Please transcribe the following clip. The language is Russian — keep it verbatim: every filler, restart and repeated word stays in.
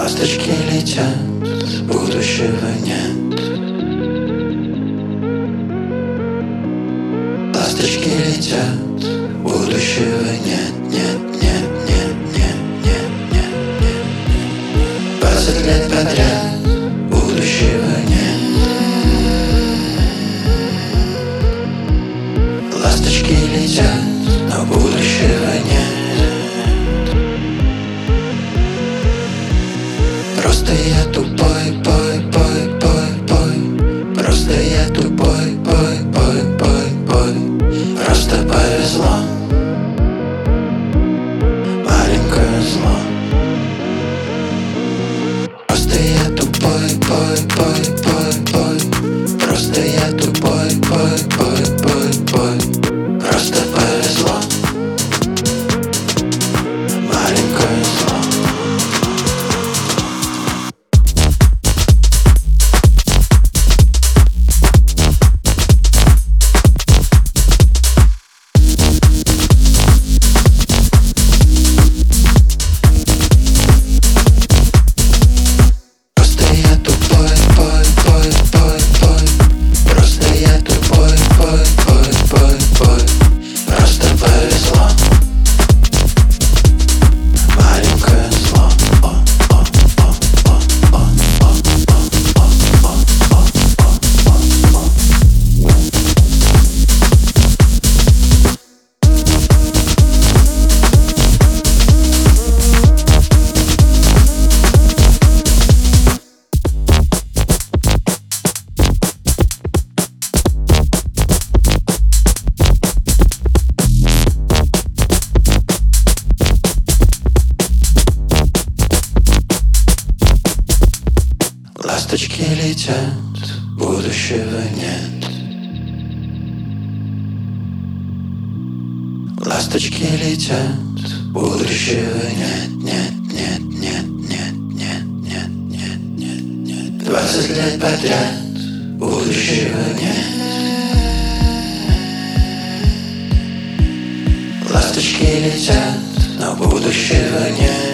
Ласточки летят, будущего нет. Ласточки летят, будущего нет, нет, нет, нет, нет, нет, нет, нет. Двадцать лет подряд, будущего нет. Ласточки летят, но будущего нет. Просто я тупой, пой, пой, пой, пой. Просто я тупой, пой, пой, пой, пой. Просто повезло, маленькое зло. Просто я тупой, пой, пой, пой, пой. Просто я тупой, пой, пой, пой, пой. Просто повезло, маленькое зло. Ласточки летят, будущего нет. Ласточки летят, будущего нет, нет, нет, нет, нет, нет, нет, нет, нет, нет. Двадцать лет подряд, будущего нет. Ласточки летят, но будущего нет.